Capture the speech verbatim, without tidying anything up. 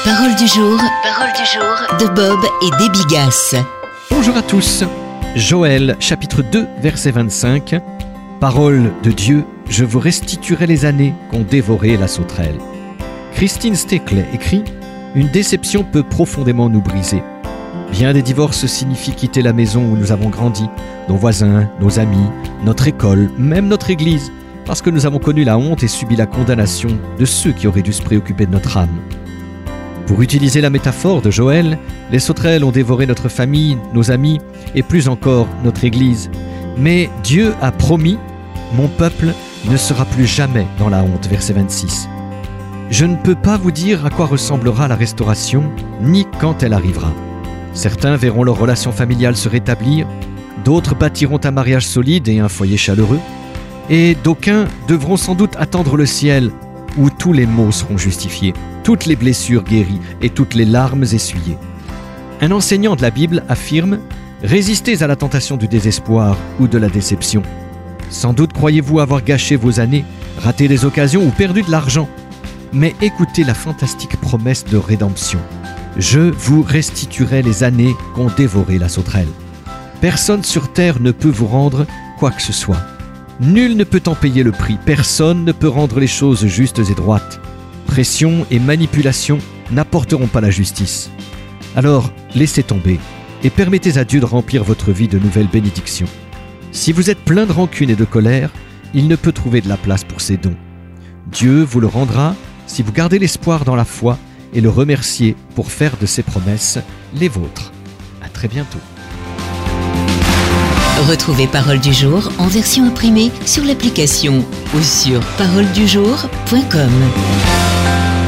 Parole du jour, parole du jour de Bob et Déby Gasse. Bonjour à tous. Joël, chapitre deux, verset vingt-cinq. Parole de Dieu, je vous restituerai les années qu'ont dévoré la sauterelle. Christine Stecklet écrit « Une déception peut profondément nous briser. Bien des divorces signifient quitter la maison où nous avons grandi, nos voisins, nos amis, notre école, même notre église, parce que nous avons connu la honte et subi la condamnation de ceux qui auraient dû se préoccuper de notre âme. » Pour utiliser la métaphore de Joël, les sauterelles ont dévoré notre famille, nos amis et plus encore notre église. Mais Dieu a promis « Mon peuple ne sera plus jamais dans la honte » verset vingt-six. Je ne peux pas vous dire à quoi ressemblera la restauration, ni quand elle arrivera. Certains verront leur relation familiale se rétablir, d'autres bâtiront un mariage solide et un foyer chaleureux, et d'aucuns devront sans doute attendre le ciel où tous les maux seront justifiés, toutes les blessures guéries et toutes les larmes essuyées. Un enseignant de la Bible affirme « Résistez à la tentation du désespoir ou de la déception. Sans doute croyez-vous avoir gâché vos années, raté des occasions ou perdu de l'argent. Mais écoutez la fantastique promesse de rédemption. Je vous restituerai les années qu'ont dévoré la sauterelle. Personne sur terre ne peut vous rendre quoi que ce soit. Nul ne peut en payer le prix. Personne ne peut rendre les choses justes et droites. Pression et manipulation n'apporteront pas la justice. Alors, laissez tomber et permettez à Dieu de remplir votre vie de nouvelles bénédictions. Si vous êtes plein de rancune et de colère, il ne peut trouver de la place pour ses dons. Dieu vous le rendra si vous gardez l'espoir dans la foi et le remerciez pour faire de ses promesses les vôtres. À très bientôt. Retrouvez Parole du jour en version imprimée sur l'application ou sur parole du jour point com.